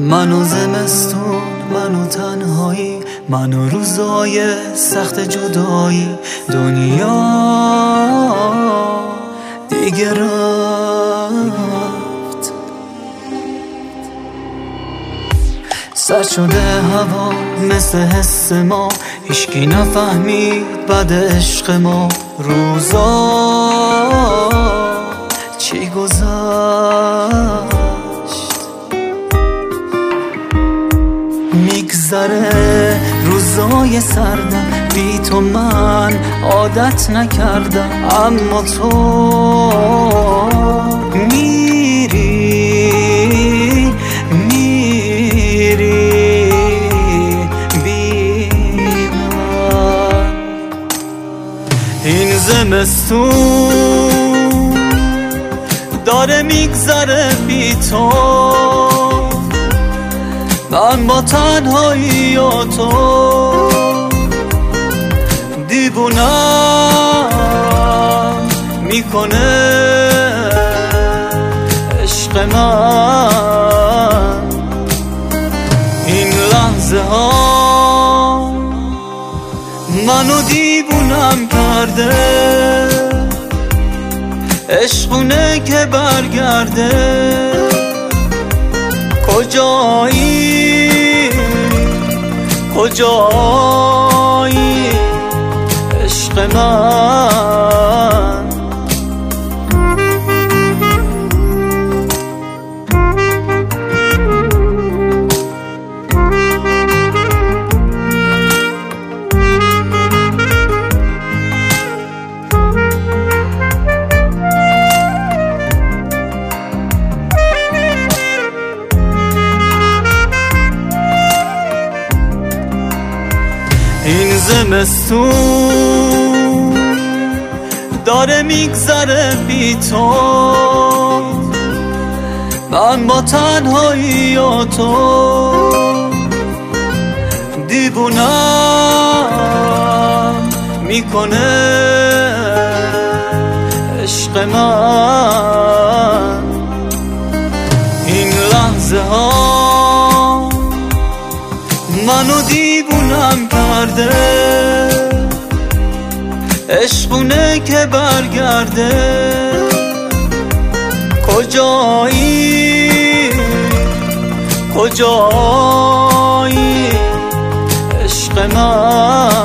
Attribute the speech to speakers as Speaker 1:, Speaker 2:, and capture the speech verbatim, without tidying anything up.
Speaker 1: منو زمستون، منو تنهایی، منو روزای سخت جدایی. دنیا دیگه رفت، سرد شده هوا مثل حس ما، هیچکی نفهمید بعد عشق ما. روزا چی گذشت، میگذره روزای سردم، بی تو من عادت نکردم. اما تو میری میری بی من. این زمستون داره میگذره بی تو، من با تنهایی و تو دیوونم میکنه عشق من. این لحظه ها منو دیوونم کرده، عشقونه که برگرده. کجایی کجایی عشق من. این زمستون داره میگذره بی تو، من با تنهایی و تو دیوونم میکنه عشق من. این لحظه ها منو دیوونم کرده، عشقونه که برگرده. کجایی کجایی عشق من.